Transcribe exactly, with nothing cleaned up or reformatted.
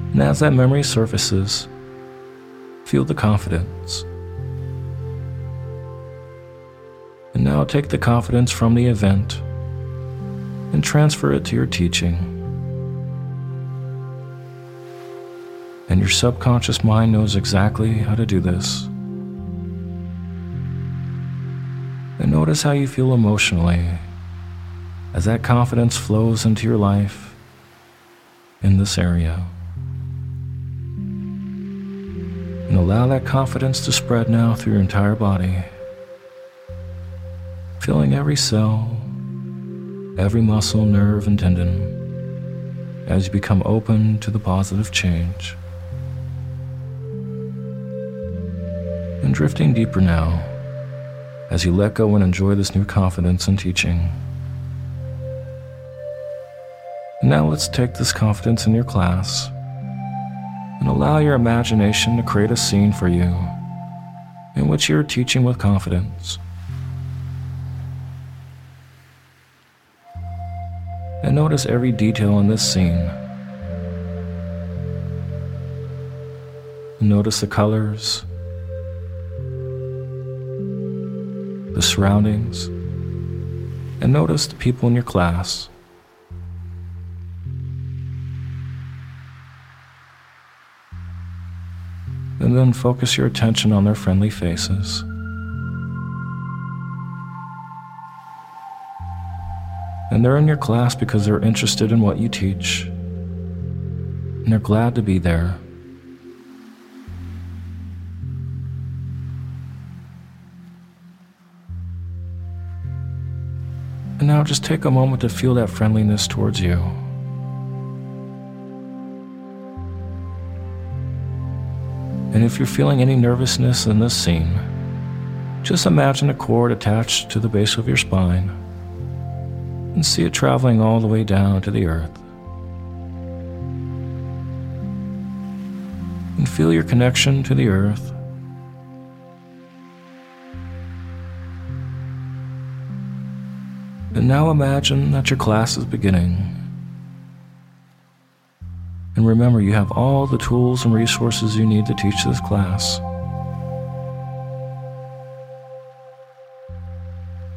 And as that memory surfaces, feel the confidence. And now take the confidence from the event and transfer it to your teaching. And your subconscious mind knows exactly how to do this. And notice how you feel emotionally as that confidence flows into your life in this area. And allow that confidence to spread now through your entire body, filling every cell, every muscle, nerve, and tendon as you become open to the positive change. And drifting deeper now as you let go and enjoy this new confidence in teaching. And now let's take this confidence in your class and allow your imagination to create a scene for you in which you're teaching with confidence. And notice every detail in this scene. Notice the colors, the surroundings, and notice the people in your class. And then focus your attention on their friendly faces. And they're in your class because they're interested in what you teach, and they're glad to be there. And now just take a moment to feel that friendliness towards you. And if you're feeling any nervousness in this scene, just imagine a cord attached to the base of your spine and see it traveling all the way down to the earth. And feel your connection to the earth. And now imagine that your class is beginning. And remember, you have all the tools and resources you need to teach this class.